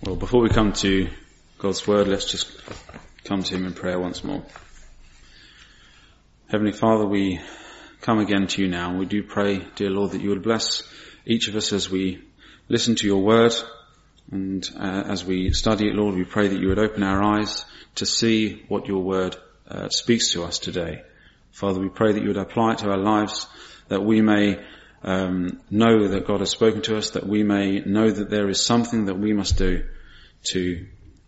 Well, before we come to God's Word, let's just come to Him in prayer once more. Heavenly Father, we come again to You now, and we do pray, dear Lord, that You would bless each of us as we listen to Your Word, and as we study it, Lord, we pray that You would open our eyes to see what Your Word speaks to us today. Father, we pray that You would apply it to our lives, that we may know that God has spoken to us, that we may know that there is something that we must do to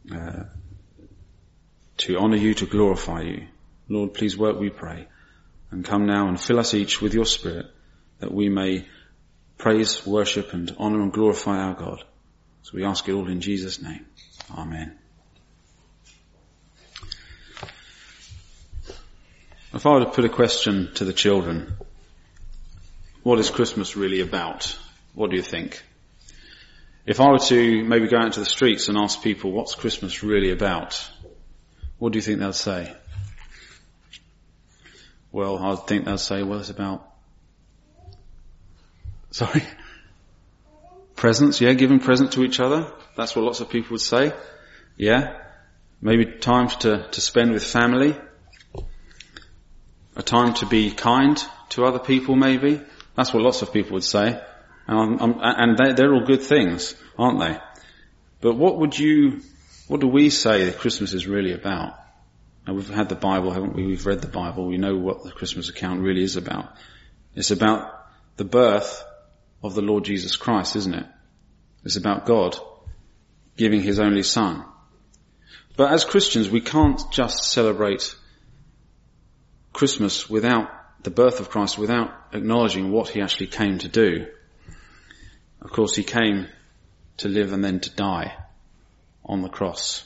honour You, to glorify You. Lord, please work, we pray, and come now and fill us each with Your Spirit, that we may praise, worship and honour and glorify our God. So we ask it all in Jesus' name. Amen. If I were to put a question to the children, what is Christmas really about? What do you think? If I were to maybe go out into the streets and ask people, what's Christmas really about? What do you think they'll say? Well, I think they'll say, well, it's about... Sorry? Presents, yeah, giving presents to each other. That's what lots of people would say. Yeah. Maybe time to spend with family. A time to be kind to other people, maybe. That's what lots of people would say. And they're all good things, aren't they? But what do we say that Christmas is really about? And we've had the Bible, haven't we? We've read the Bible. We know what the Christmas account really is about. It's about the birth of the Lord Jesus Christ, isn't it? It's about God giving His only Son. But as Christians, we can't just celebrate Christmas without the birth of Christ, without acknowledging what He actually came to do. Of course, He came to live and then to die on the cross.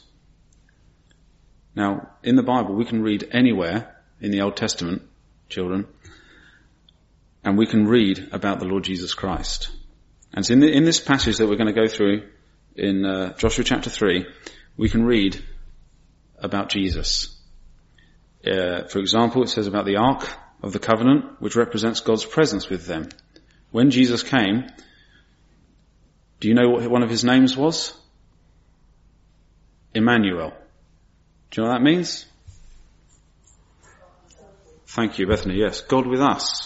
Now, in the Bible, we can read anywhere in the Old Testament, children, and we can read about the Lord Jesus Christ. And so in this passage that we're going to go through in Joshua chapter 3, we can read about Jesus. For example, it says about the Ark of the Covenant, which represents God's presence with them. When Jesus came, do you know what one of His names was? Emmanuel. Do you know what that means? Thank you, Bethany. Yes, God with us.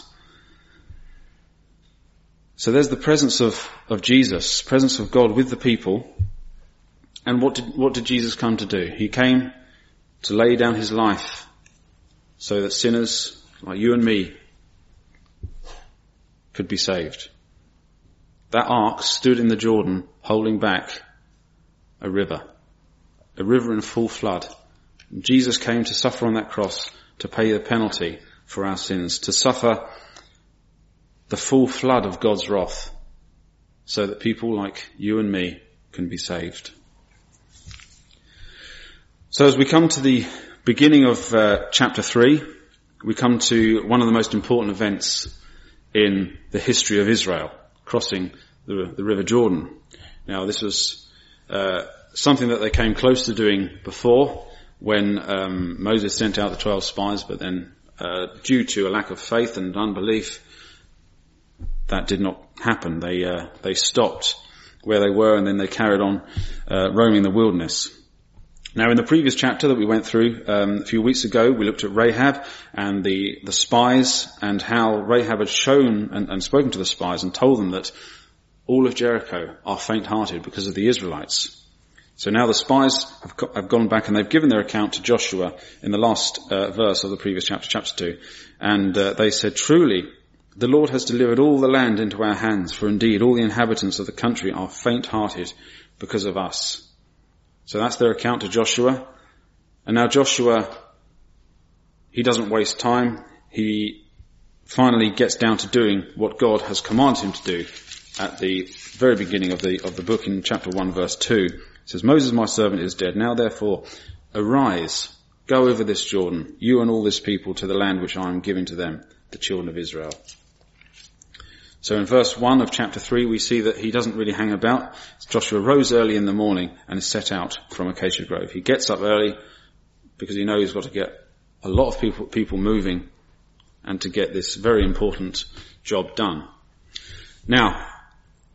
So there's the presence of Jesus, presence of God with the people. And what did Jesus come to do? He came to lay down His life so that sinners like you and me could be saved. That ark stood in the Jordan holding back a river in full flood. And Jesus came to suffer on that cross to pay the penalty for our sins, to suffer the full flood of God's wrath so that people like you and me can be saved. So as we come to the beginning of chapter 3, we come to one of the most important events in the history of Israel, crossing the River Jordan. Now, this was something that they came close to doing before when Moses sent out the 12 spies, but then due to a lack of faith and unbelief, that did not happen. They stopped where they were, and then they carried on roaming the wilderness. Now, in the previous chapter that we went through a few weeks ago, we looked at Rahab and the spies, and how Rahab had shown and spoken to the spies and told them that all of Jericho are faint-hearted because of the Israelites. So now the spies have gone back and they've given their account to Joshua in the last verse of the previous chapter, chapter 2. And they said, "Truly, the Lord has delivered all the land into our hands, for indeed all the inhabitants of the country are faint-hearted because of us." So that's their account to Joshua. And now Joshua, he doesn't waste time. He finally gets down to doing what God has commanded him to do at the very beginning of the book in chapter 1 verse 2. It says, "Moses my servant is dead. Now therefore arise, go over this Jordan, you and all this people, to the land which I am giving to them, the children of Israel." So in verse 1 of chapter 3, we see that he doesn't really hang about. Joshua rose early in the morning and is set out from Acacia Grove. He gets up early because he knows he's got to get a lot of people moving and to get this very important job done. Now,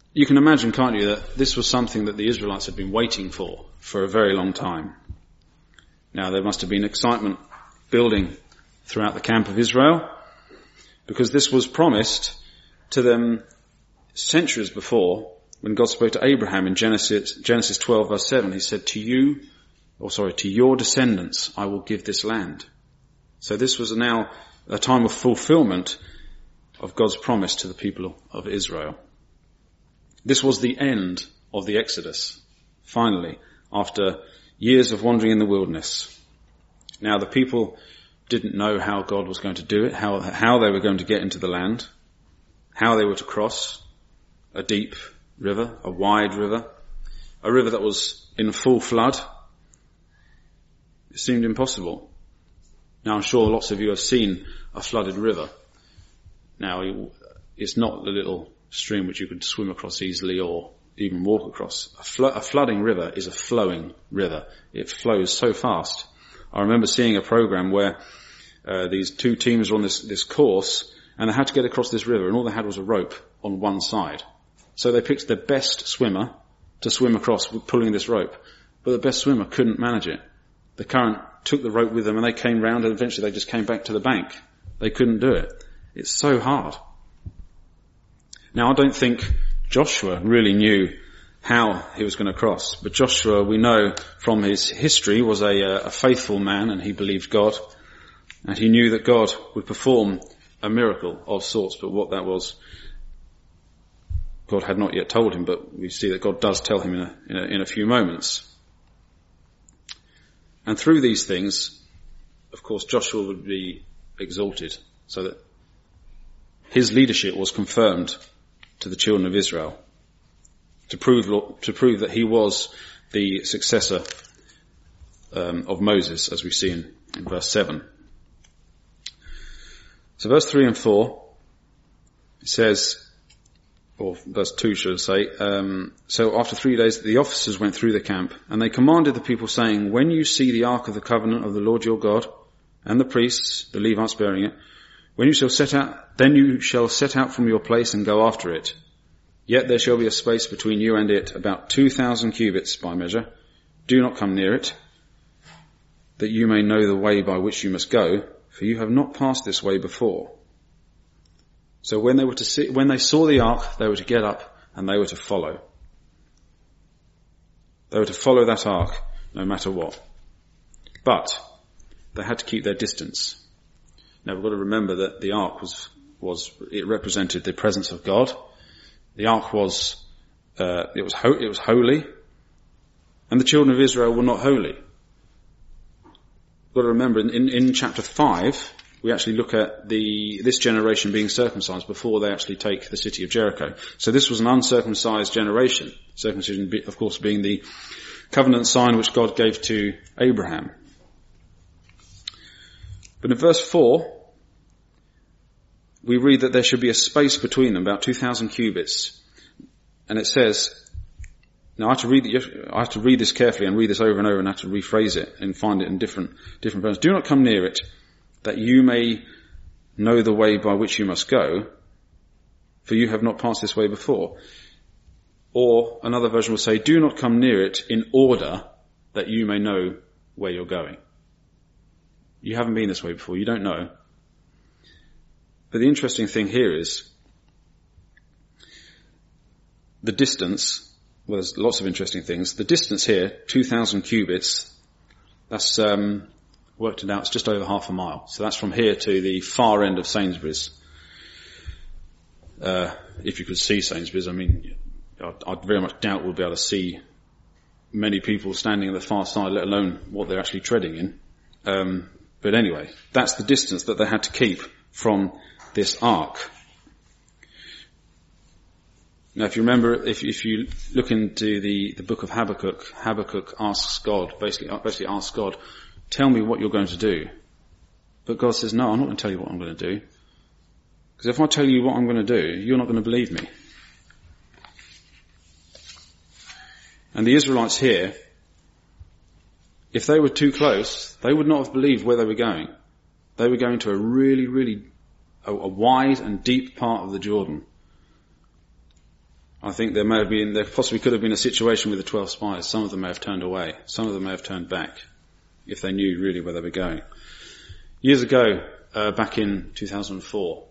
You can imagine, can't you, that this was something that the Israelites had been waiting for a very long time. Now, there must have been excitement building throughout the camp of Israel, because this was promised to them centuries before, when God spoke to Abraham in Genesis 12 verse 7. He said, to your descendants I will give this land. So this was now a time of fulfillment of God's promise to the people of Israel. This was the end of the Exodus, finally, after years of wandering in the wilderness. Now, the people didn't know how God was going to do it, how they were going to get into the land, how they were to cross a deep river, a wide river, a river that was in full flood. It seemed impossible. Now, I'm sure lots of you have seen a flooded river. Now, it's not the little stream which you could swim across easily or even walk across. A flooding river is a flowing river. It flows so fast. I remember seeing a program where these two teams were on this course, and they had to get across this river, and all they had was a rope on one side. So they picked the best swimmer to swim across pulling this rope, but the best swimmer couldn't manage it. The current took the rope with them, and they came round, and eventually they just came back to the bank. They couldn't do it. It's so hard. Now, I don't think Joshua really knew how he was going to cross, but Joshua, we know from his history, was a faithful man, and he believed God, and he knew that God would perform a miracle of sorts, but what that was, God had not yet told him, but we see that God does tell him in a few moments. And through these things, of course, Joshua would be exalted, so that his leadership was confirmed to the children of Israel, to prove that he was the successor of Moses, as we see in verse 7. So verse 3 and 4, it says, or verse 2 should I say, so after 3 days the officers went through the camp, and they commanded the people, saying, when you see the ark of the covenant of the Lord your God, and the priests, the Levites bearing it, when you shall set out, then you shall set out from your place and go after it. Yet there shall be a space between you and it, about 2,000 cubits by measure. Do not come near it, that you may know the way by which you must go, for you have not passed this way before. So when they saw the ark, they were to get up and they were to follow. They were to follow that ark, no matter what. But they had to keep their distance. Now we've got to remember that the ark it represented the presence of God. The ark was holy, and the children of Israel were not holy. We've got to remember in chapter 5, we actually look at this generation being circumcised before they actually take the city of Jericho. So this was an uncircumcised generation. Circumcision, of course, being the covenant sign which God gave to Abraham. But in verse 4, we read that there should be a space between them, about 2,000 cubits. And it says, now I have to read this carefully and read this over and over and have to rephrase it and find it in different versions. Do not come near it, that you may know the way by which you must go, for you have not passed this way before. Or another version will say, do not come near it in order that you may know where you're going. You haven't been this way before, you don't know. But the interesting thing here is the distance. Well, there's lots of interesting things. The distance here, 2,000 cubits, that's worked it out, it's just over half a mile. So that's from here to the far end of Sainsbury's. If you could see Sainsbury's, I mean, I very much doubt we'll be able to see many people standing on the far side, let alone what they're actually treading in. But anyway, that's the distance that they had to keep from this ark. Now, if you remember, if you look into the book of Habakkuk asks God, basically asks God, tell me what you're going to do. But God says, no, I'm not going to tell you what I'm going to do. Because if I tell you what I'm going to do, you're not going to believe me. And the Israelites here, if they were too close, they would not have believed where they were going. They were going to a really a wide and deep part of the Jordan. I think there possibly could have been a situation with the 12 spies. Some of them may have turned away. Some of them may have turned back if they knew really where they were going. Years ago, back in 2004,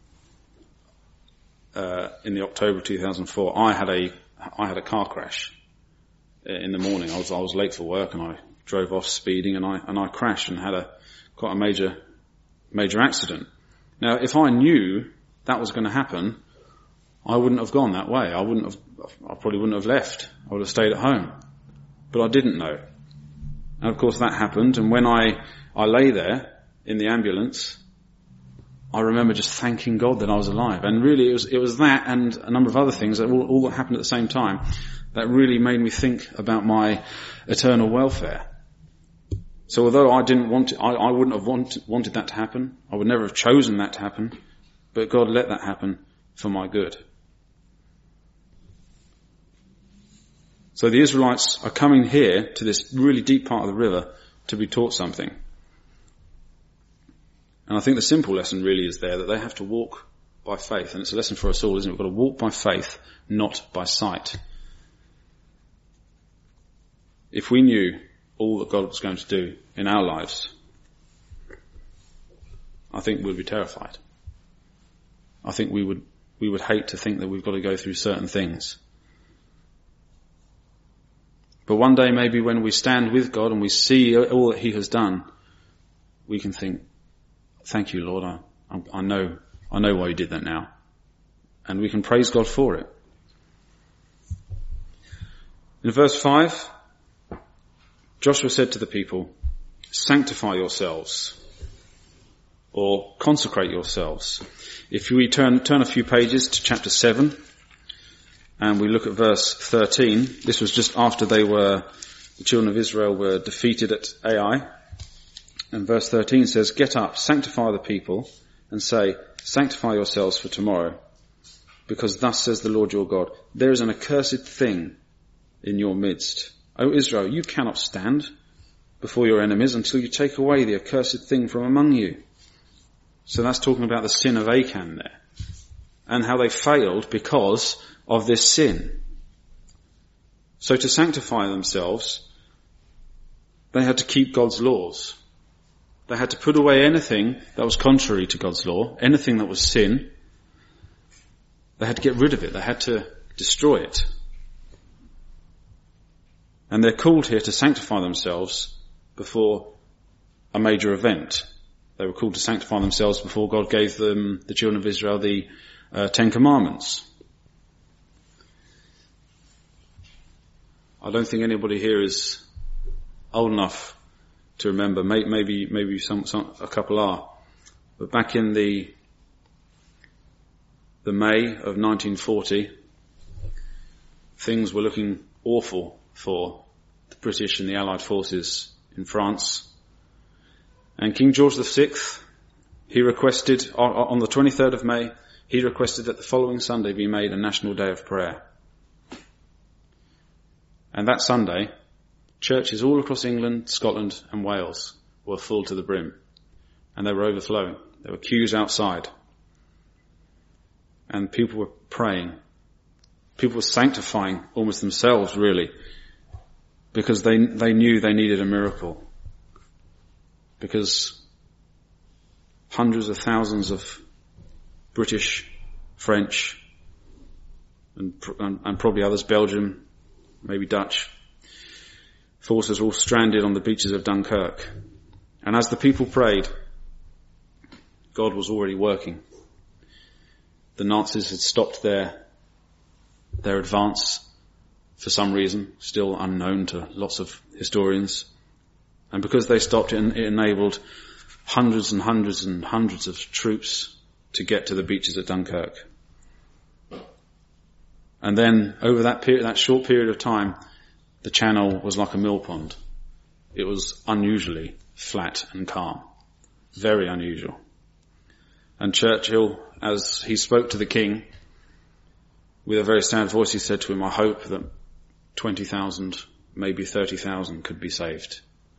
in the October of 2004, I had a car crash in the morning. I was late for work and I drove off speeding and I crashed and had quite a major accident. Now, if I knew that was going to happen, I wouldn't have gone that way. I probably wouldn't have left. I would have stayed at home. But I didn't know. And of course that happened. And when I lay there in the ambulance, I remember just thanking God that I was alive. And really it was that and a number of other things that all that happened at the same time that really made me think about my eternal welfare. So although I didn't want it, I wouldn't have wanted that to happen. I would never have chosen that to happen. But God let that happen for my good. So the Israelites are coming here to this really deep part of the river to be taught something. And I think the simple lesson really is there that they have to walk by faith. And it's a lesson for us all, isn't it? We've got to walk by faith, not by sight. If we knew all that God was going to do in our lives, I think we'd be terrified. I think we would hate to think that we've got to go through certain things. But one day maybe when we stand with God and we see all that He has done, we can think, thank you, Lord, I know why You did that now. And we can praise God for it. In verse 5, Joshua said to the people, sanctify yourselves, or consecrate yourselves. If we turn a few pages to chapter 7, and we look at verse 13, this was just after the children of Israel were defeated at Ai. And verse 13 says, get up, sanctify the people, and say, sanctify yourselves for tomorrow, because thus says the Lord your God, there is an accursed thing in your midst. O Israel, you cannot stand before your enemies until you take away the accursed thing from among you. So that's talking about the sin of Achan there, and how they failed because of this sin. So to sanctify themselves, they had to keep God's laws. They had to put away anything that was contrary to God's law, anything that was sin. They had to get rid of it. They had to destroy it. And they're called here to sanctify themselves before a major event. They were called to sanctify themselves before God gave them, the children of Israel, the 10 Commandments. I don't think anybody here is old enough to remember. Maybe a couple are. But back in the May of 1940, things were looking awful for the British and the Allied forces in France. And King George VI, he requested, on the 23rd of May, he requested that the following Sunday be made a national day of prayer. And that Sunday, churches all across England, Scotland and Wales were full to the brim. And they were overflowing. There were queues outside. And people were praying. People were sanctifying almost themselves, really, because they knew they needed a miracle. Because hundreds of thousands of British, French, and probably others, Belgium, maybe Dutch, forces were all stranded on the beaches of Dunkirk. And as the people prayed, God was already working. The Nazis had stopped their advance for some reason, still unknown to lots of historians. And because they stopped, it enabled hundreds and hundreds and hundreds of troops to get to the beaches at Dunkirk. And then over that short period of time, the channel was like a mill pond. It was unusually flat and calm. Very unusual. And Churchill, as he spoke to the king, with a very sad voice, he said to him, I hope that 20,000, maybe 30,000 could be saved.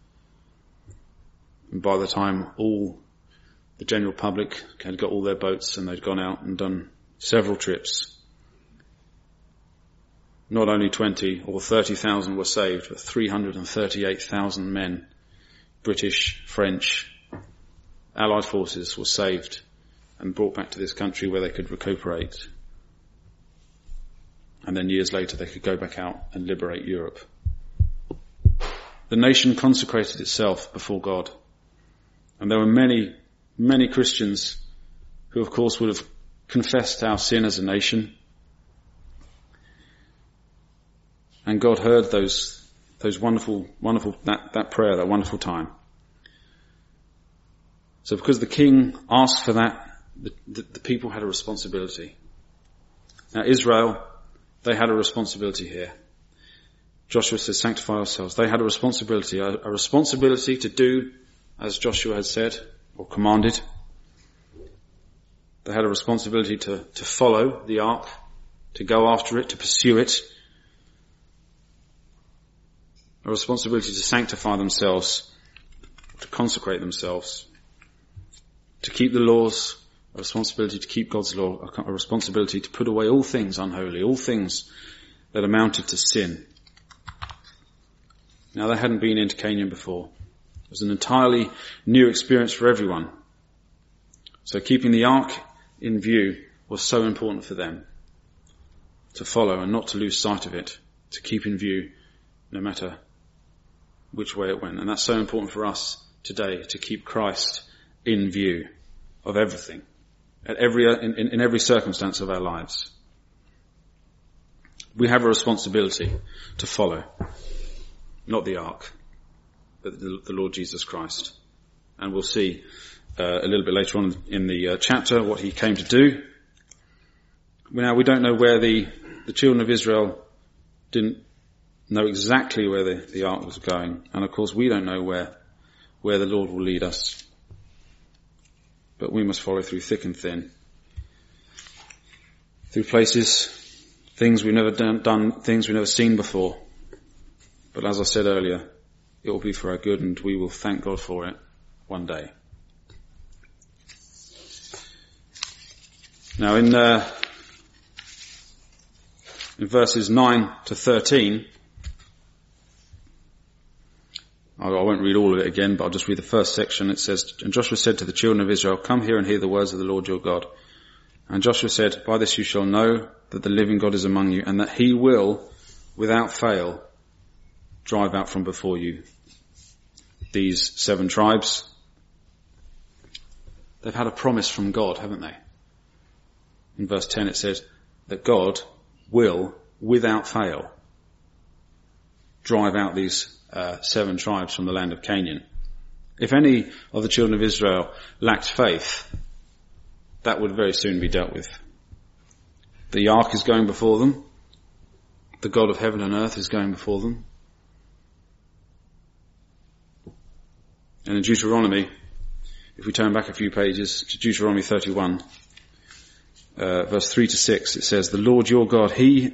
And by the time all the general public had got all their boats and they'd gone out and done several trips, not only 20 or 30,000 were saved, but 338,000 men, British, French, Allied forces, were saved and brought back to this country where they could recuperate. And then years later they could go back out and liberate Europe. The nation consecrated itself before God. And there were many, many Christians who of course would have confessed our sin as a nation. And God heard those wonderful, that prayer, that wonderful time. So because the king asked for that, the people had a responsibility. Now Israel, they had a responsibility here. Joshua says, sanctify ourselves. They had a responsibility to do as Joshua had said or commanded. They had a responsibility to follow the ark, to go after it, to pursue it. A responsibility to sanctify themselves, to consecrate themselves, to keep the laws, a responsibility to keep God's law, a responsibility to put away all things unholy, all things that amounted to sin. Now they hadn't been into Canaan before. It was an entirely new experience for everyone. So keeping the ark in view was so important for them. To follow and not to lose sight of it. To keep in view no matter which way it went. And that's so important for us today, to keep Christ in view of everything. In every circumstance of our lives. We have a responsibility to follow. Not the ark, but the Lord Jesus Christ. And we'll see a little bit later on in the chapter what he came to do. Now we don't know where the children of Israel didn't know exactly where the ark was going. And of course we don't know where the Lord will lead us. But we must follow through thick and thin. Through places, things we've never done, things we've never seen before. But as I said earlier, it will be for our good and we will thank God for it one day. Now in verses 9 to 13, I won't read all of it again, but I'll just read the first section. It says, and Joshua said to the children of Israel, come here and hear the words of the Lord your God. And Joshua said, by this you shall know that the living God is among you, and that he will, without fail, drive out from before you these 7 tribes. They've had a promise from God, haven't they? In verse 10 it says that God will, without fail, drive out these 7 tribes from the land of Canaan. If any of the children of Israel lacked faith, that would very soon be dealt with. The ark is going before them. The God of heaven and earth is going before them. And in Deuteronomy, if we turn back a few pages to Deuteronomy 31, verse 3 to 6, it says, the Lord your God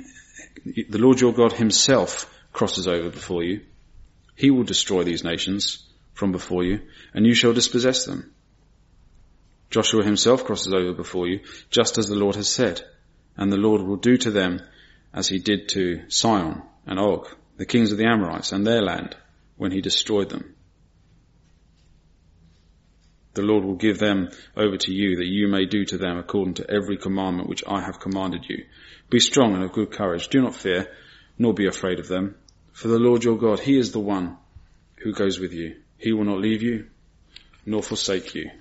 himself crosses over before you. He will destroy these nations from before you, and you shall dispossess them. Joshua himself crosses over before you, just as the Lord has said, and the Lord will do to them as he did to Sihon and Og, the kings of the Amorites, and their land, when he destroyed them. The Lord will give them over to you, that you may do to them according to every commandment which I have commanded you. Be strong and of good courage. Do not fear, nor be afraid of them. For the Lord your God, he is the one who goes with you. He will not leave you, nor forsake you.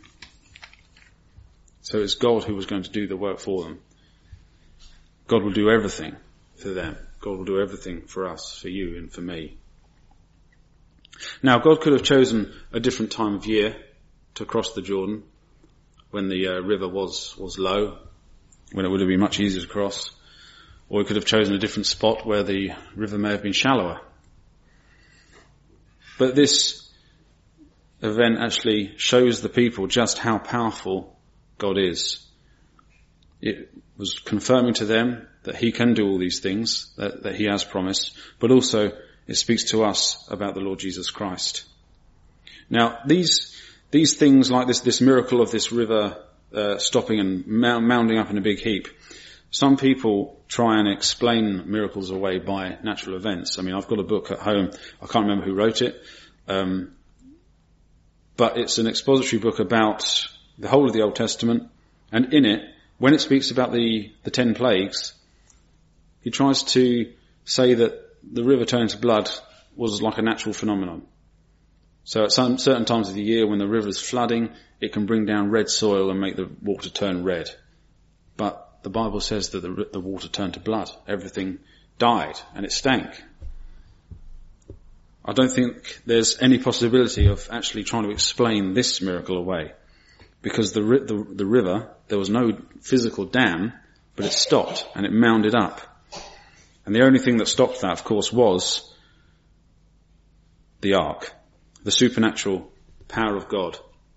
So it's God who was going to do the work for them. God will do everything for them. God will do everything for us, for you and for me. Now God could have chosen a different time of year to cross the Jordan, when the river was low, when it would have been much easier to cross. Or he could have chosen a different spot where the river may have been shallower. But this event actually shows the people just how powerful God is. It was confirming to them that he can do all these things that he has promised, but also it speaks to us about the Lord Jesus Christ. Now these things like this miracle of this river stopping and mounding up in a big heap, Some people try and explain miracles away by natural events. I mean, I've got a book at home. I can't remember who wrote it. But it's an expository book about the whole of the Old Testament. And in it, when it speaks about the 10 plagues, he tries to say that the river turning to blood was like a natural phenomenon. So at some certain times of the year when the river is flooding, it can bring down red soil and make the water turn red. But the Bible says that the water turned to blood. Everything died and it stank. I don't think there's any possibility of actually trying to explain this miracle away. Because the river, there was no physical dam, but it stopped and it mounded up. And the only thing that stopped that, of course, was the ark, the supernatural power of God.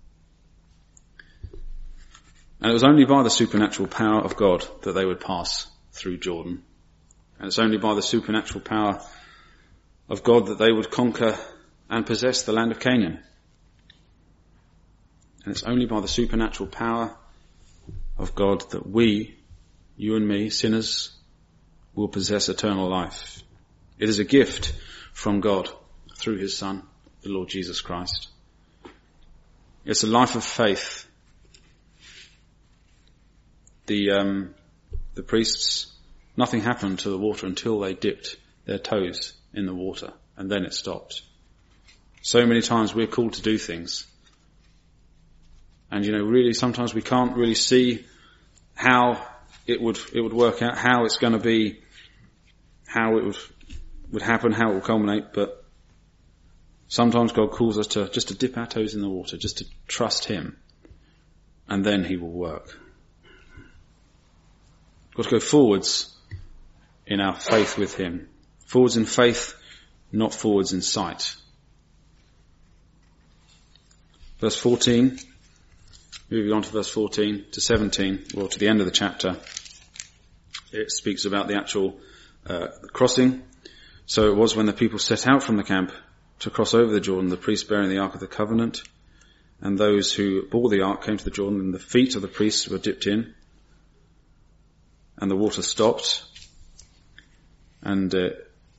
And it was only by the supernatural power of God that they would pass through Jordan. And it's only by the supernatural power of God that they would conquer and possess the land of Canaan. And it's only by the supernatural power of God that we, you and me, sinners, will possess eternal life. It is a gift from God through his Son, the Lord Jesus Christ. It's a life of faith. The priests, nothing happened to the water until they dipped their toes in the water, and then it stopped. So many times we're called to do things. And really sometimes we can't really see how it would work out, how it's going to be, how it would happen, how it will culminate, but sometimes God calls us just to dip our toes in the water, just to trust him, and then he will work. We've got to go forwards in our faith with him. Forwards in faith, not forwards in sight. Verse 14, moving on to verse 14 to 17, or to the end of the chapter, it speaks about the actual crossing. So it was when the people set out from the camp to cross over the Jordan, the priests bearing the Ark of the Covenant, and those who bore the Ark came to the Jordan, and the feet of the priests were dipped in, and the water stopped, and it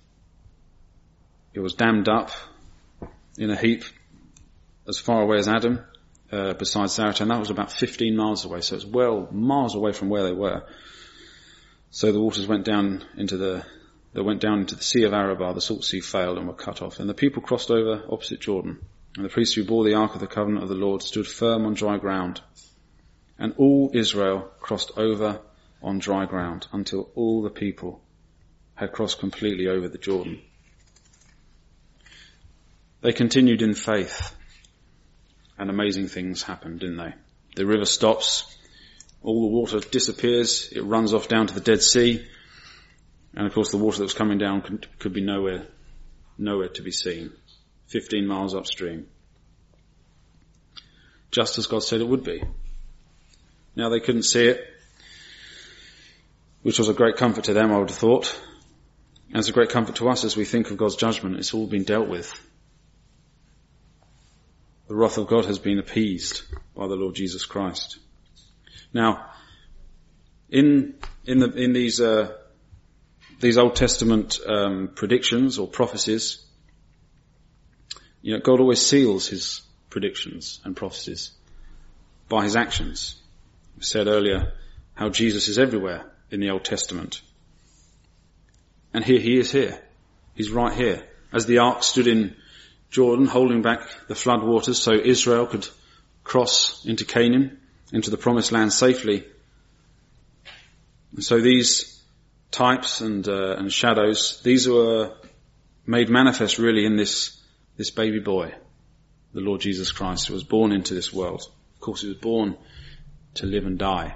was dammed up in a heap as far away as Adam, beside Zaratan. That was about 15 miles away, so it's well miles away from where they were. So the waters went down into the Sea of Arabah, the salt sea failed and were cut off. And the people crossed over opposite Jordan. And the priests who bore the Ark of the Covenant of the Lord stood firm on dry ground. And all Israel crossed over on dry ground until all the people had crossed completely over the Jordan. They continued in faith, and amazing things happened, didn't they? The river stops, all the water disappears, it runs off down to the Dead Sea, and of course the water that was coming down could be nowhere to be seen, 15 miles upstream. Just as God said it would be. Now they couldn't see it, which was a great comfort to them, I would have thought. And it's a great comfort to us as we think of God's judgment. It's all been dealt with. The wrath of God has been appeased by the Lord Jesus Christ. Now, in these Old Testament predictions or prophecies, God always seals his predictions and prophecies by his actions. We said earlier how Jesus is everywhere in the Old Testament. And here he is here. He's right here. As the ark stood in Jordan, holding back the flood waters so Israel could cross into Canaan, into the promised land safely. And so these types and shadows, these were made manifest really in this baby boy, the Lord Jesus Christ, who was born into this world. Of course, he was born to live and die.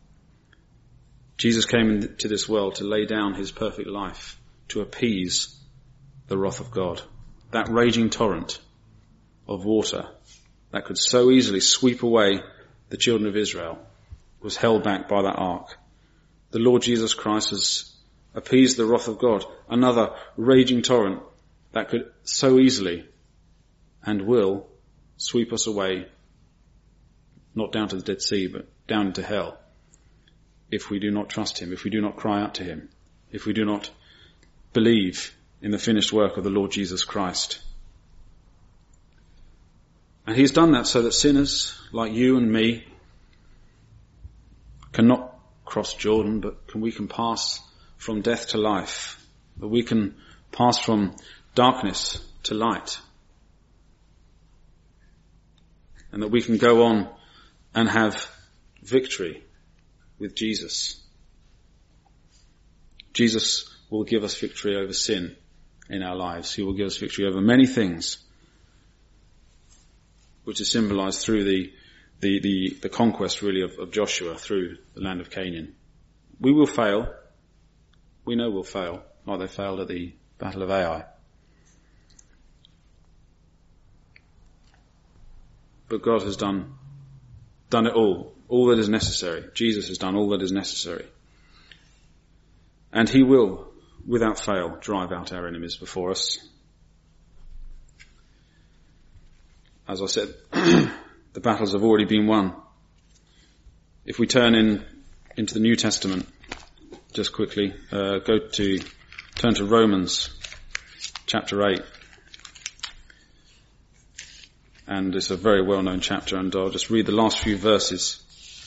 Jesus came into this world to lay down his perfect life, to appease the wrath of God. That raging torrent of water that could so easily sweep away the children of Israel was held back by that ark. The Lord Jesus Christ has appeased the wrath of God. Another raging torrent that could so easily and will sweep us away, not down to the Dead Sea, but down into hell. if we do not trust him, if we do not cry out to him, if we do not believe in the finished work of the Lord Jesus Christ. And he's done that so that sinners like you and me cannot cross Jordan, but we can pass from death to life, that we can pass from darkness to light, and that we can go on and have victory with Jesus. Jesus will give us victory over sin in our lives. He will give us victory over many things, which is symbolized through the conquest really of Joshua through the land of Canaan. We will fail. We know we'll fail, like they failed at the Battle of Ai. But God has done it all that is necessary. Jesus has done all that is necessary. And he will, without fail, drive out our enemies before us. As I said, the battles have already been won. If we turn into the New Testament, just quickly, turn to Romans chapter 8. And it's a very well-known chapter, and I'll just read the last few verses.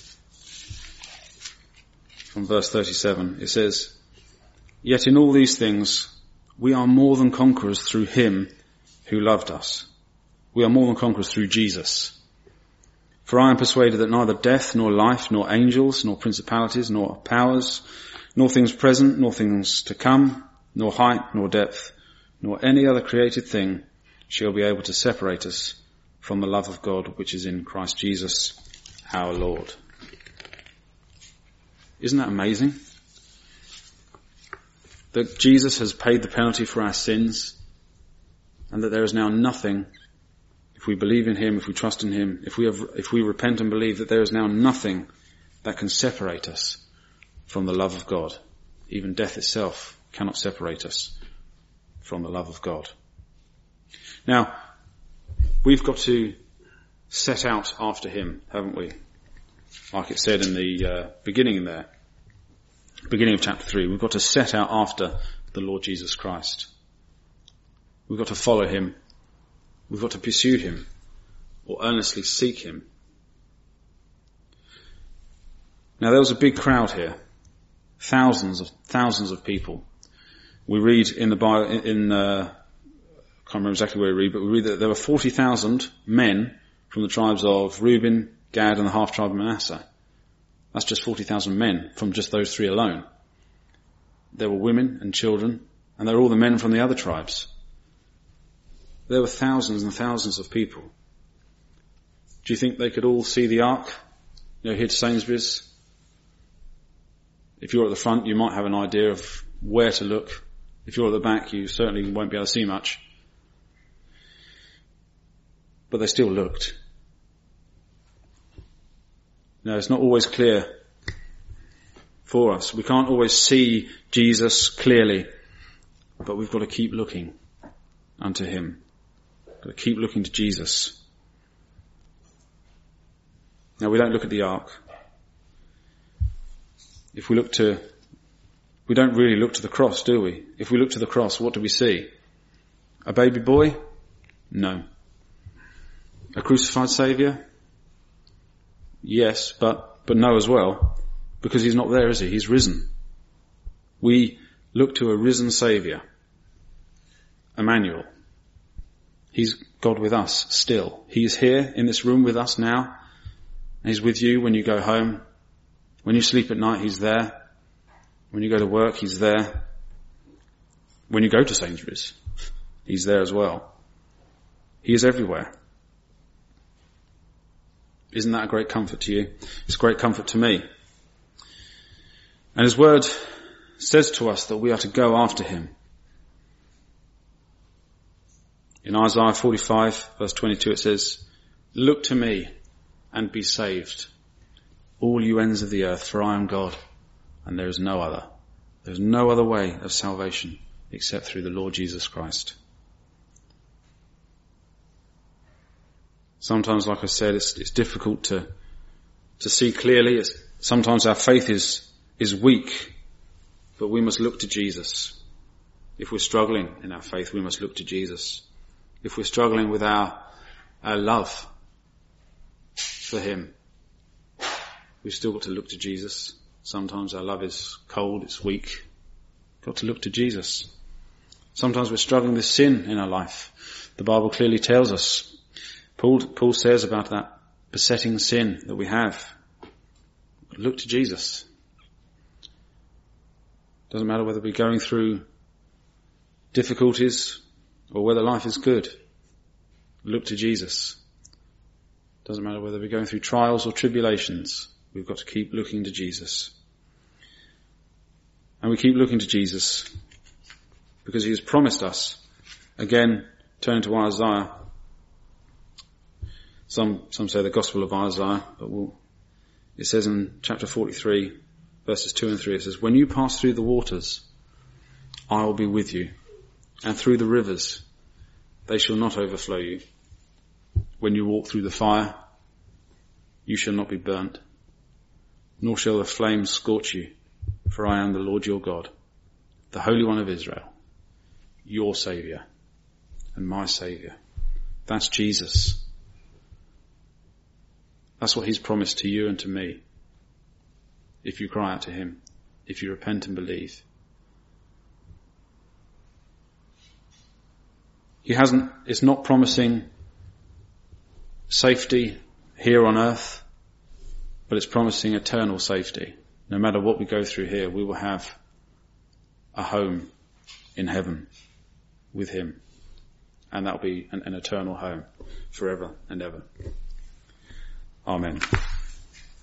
From verse 37, it says, "Yet in all these things we are more than conquerors through him who loved us." We are more than conquerors through Jesus. "For I am persuaded that neither death, nor life, nor angels, nor principalities, nor powers, nor things present, nor things to come, nor height, nor depth, nor any other created thing shall be able to separate us from the love of God which is in Christ Jesus our Lord." Isn't that amazing? That Jesus has paid the penalty for our sins, and that there is now nothing, if we believe in him, if we trust in him, if we repent and believe, that there is now nothing that can separate us from the love of God. Even death itself cannot separate us from the love of God. Now, we've got to set out after him, haven't we? Like it said in the beginning of chapter 3, we've got to set out after the Lord Jesus Christ. We've got to follow him. We've got to pursue him, or earnestly seek him. Now there was a big crowd here. Thousands of people. We read in the Bible, I can't remember exactly where we read, but we read that there were 40,000 men from the tribes of Reuben, Gad, and the half-tribe of Manasseh. That's just 40,000 men from just those three alone. There were women and children, and there were all the men from the other tribes. There were thousands and thousands of people. Do you think they could all see the ark? Here to Sainsbury's? If you're at the front, you might have an idea of where to look. If you're at the back, you certainly won't be able to see much. But they still looked. Now, it's not always clear for us. We can't always see Jesus clearly, but we've got to keep looking unto him. We've got to keep looking to Jesus. Now, we don't look at the ark. We don't really look to the cross, do we? If we look to the cross, what do we see? A baby boy? No. A crucified Saviour? Yes, but no as well, because he's not there, is he? He's risen. We look to a risen Saviour, Emmanuel. He's God with us still. He's here in this room with us now. He's with you when you go home. When you sleep at night, he's there. When you go to work, he's there. When you go to Sainsbury's, he's there as well. He is everywhere. Isn't that a great comfort to you? It's a great comfort to me. And his word says to us that we are to go after him. In Isaiah 45 verse 22 it says, "Look to me and be saved, all you ends of the earth, for I am God, and there is no other. There is no other way of salvation except through the Lord Jesus Christ." Sometimes, like I said, it's difficult to see clearly. Sometimes our faith is is weak, but we must look to Jesus. If we're struggling in our faith, we must look to Jesus. If we're struggling with our love for him, we've still got to look to Jesus. Sometimes our love is cold, it's weak. Got to look to Jesus. Sometimes we're struggling with sin in our life. The Bible clearly tells us. Paul says about that besetting sin that we have. Look to Jesus. Doesn't matter whether we're going through difficulties or whether life is good. Look to Jesus. Doesn't matter whether we're going through trials or tribulations. We've got to keep looking to Jesus. And we keep looking to Jesus because he has promised us. Again, turn to Isaiah. Some say the Gospel of Isaiah, but it says in chapter 43, verses 2 and 3, it says, "When you pass through the waters, I will be with you, and through the rivers, they shall not overflow you. When you walk through the fire, you shall not be burnt, nor shall the flames scorch you, for I am the Lord your God, the Holy One of Israel, your Saviour and my Saviour." That's Jesus. That's what he's promised to you and to me, if you cry out to him, if you repent and believe. It's not promising safety here on earth, but it's promising eternal safety. No matter what we go through here, we will have a home in heaven with him. And that'll be an eternal home forever and ever. Amen.